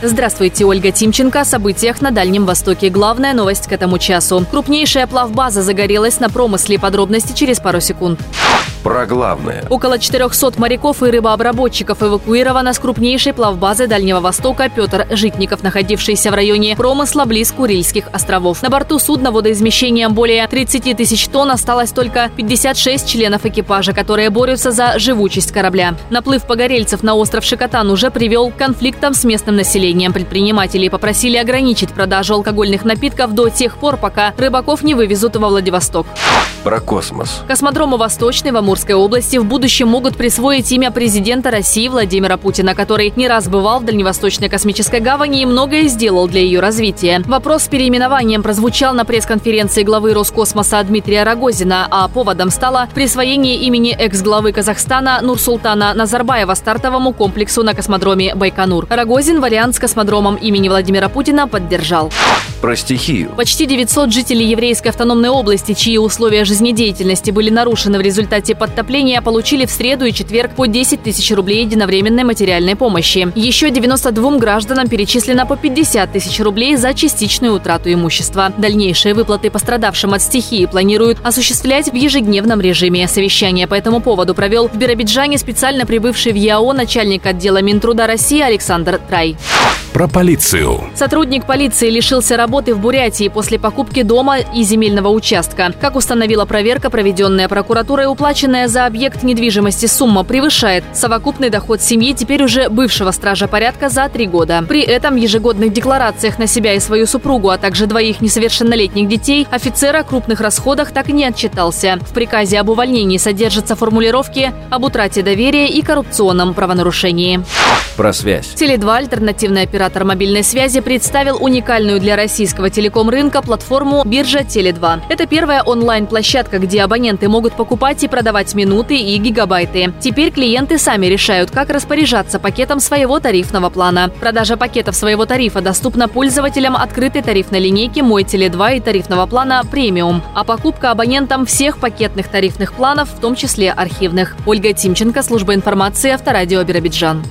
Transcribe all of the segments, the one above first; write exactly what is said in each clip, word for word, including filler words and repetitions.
Здравствуйте, Ольга Тимченко. О событиях на Дальнем Востоке. Главная новость к этому часу. Крупнейшая плавбаза загорелась на промысле. Подробности через пару секунд. Про главное. Около четырехсот моряков и рыбообработчиков эвакуировано с крупнейшей плавбазы Дальнего Востока Петр Житников, находившийся в районе промысла близ Курильских островов. На борту судна водоизмещением более тридцати тысяч тонн осталось только пятьдесят шесть членов экипажа, которые борются за живучесть корабля. Наплыв погорельцев на остров Шикотан уже привел к конфликтам с местным населением. Предприниматели попросили ограничить продажу алкогольных напитков до тех пор, пока рыбаков не вывезут во Владивосток. Про космос. Космодрому «Восточный» в Амурской области в будущем могут присвоить имя президента России Владимира Путина, который не раз бывал в Дальневосточной космической гавани и многое сделал для ее развития. Вопрос с переименованием прозвучал на пресс-конференции главы Роскосмоса Дмитрия Рогозина, а поводом стало присвоение имени экс-главы Казахстана Нурсултана Назарбаева стартовому комплексу на космодроме Байконур. Рогозин вариант с космодромом имени Владимира Путина поддержал. Про стихию. Почти девятьсот жителей еврейской автономной области, чьи условия жизнедеятельности были нарушены в результате подтопления, получили в среду и четверг по десять тысяч рублей единовременной материальной помощи. Еще девяноста двум гражданам перечислено по пятьдесят тысяч рублей за частичную утрату имущества. Дальнейшие выплаты пострадавшим от стихии планируют осуществлять в ежедневном режиме. Совещание по этому поводу провел в Биробиджане специально прибывший в ЯО начальник отдела Минтруда России Александр Трай. Про полицию. Сотрудник полиции лишился работы в Бурятии после покупки дома и земельного участка. Как установила проверка, проведенная прокуратурой, уплаченная за объект недвижимости сумма превышает совокупный доход семьи теперь уже бывшего стража порядка за три года. При этом в ежегодных декларациях на себя и свою супругу, а также двоих несовершеннолетних детей, офицер о крупных расходах так и не отчитался. В приказе об увольнении содержатся формулировки об утрате доверия и коррупционном правонарушении. Про связь. Теле два, альтернативный оператор мобильной связи, представил уникальную для российского телеком-рынка платформу «Биржа Теле два». Это первая онлайн-площадка, где абоненты могут покупать и продавать минуты и гигабайты. Теперь клиенты сами решают, как распоряжаться пакетом своего тарифного плана. Продажа пакетов своего тарифа доступна пользователям открытой тарифной линейки «Мой Теле два» и тарифного плана «Премиум», а покупка абонентам всех пакетных тарифных планов, в том числе архивных. Ольга Тимченко, служба информации, Авторадио Биробиджан.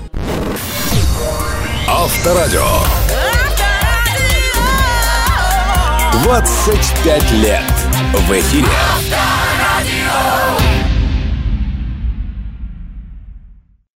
Авторадио. двадцать пять лет в эфире. Авторадио.